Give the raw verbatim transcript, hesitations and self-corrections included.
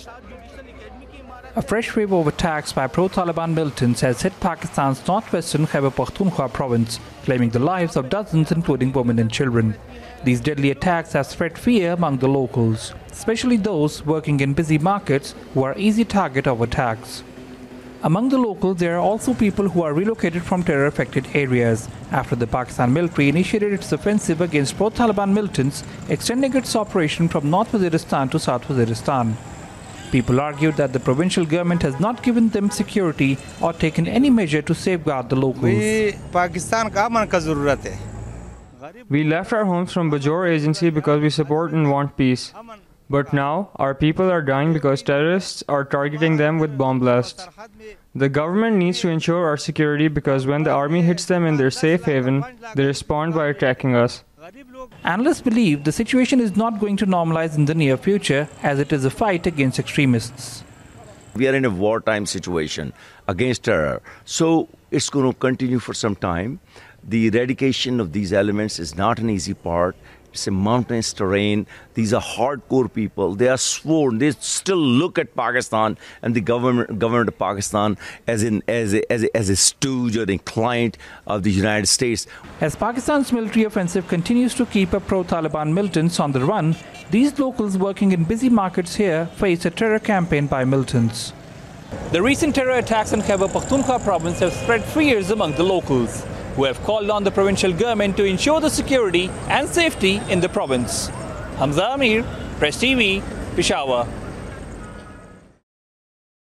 A fresh wave of attacks by pro-Taliban militants has hit Pakistan's northwestern Khyber Pakhtunkhwa province, claiming the lives of dozens, including women and children. These deadly attacks have spread fear among the locals, especially those working in busy markets who are easy target of attacks. Among the locals, there are also people who are relocated from terror-affected areas after the Pakistan military initiated its offensive against pro-Taliban militants, extending its operation from North Waziristan to South Waziristan. People argued that the provincial government has not given them security or taken any measure to safeguard the locals. We left our homes from Bajour Agency because we support and want peace. But now, our people are dying because terrorists are targeting them with bomb blasts. The government needs to ensure our security because when the army hits them in their safe haven, they respond by attacking us. Analysts believe the situation is not going to normalize in the near future, as it is a fight against extremists. We are in a wartime situation against terror, so it's going to continue for some time. The eradication of these elements is not an easy part. It's a mountainous terrain. These are hardcore people. They are sworn. They still look at Pakistan and the government government of Pakistan as in as a, as a, as a stooge or a client of the United States. As Pakistan's military offensive continues to keep up pro-Taliban militants on the run, these locals working in busy markets here face a terror campaign by militants. The recent terror attacks in Khyber Pakhtunkhwa province have spread fears among the locals, who have called on the provincial government to ensure the security and safety in the province. Hamza Amir, Press T V, Peshawar.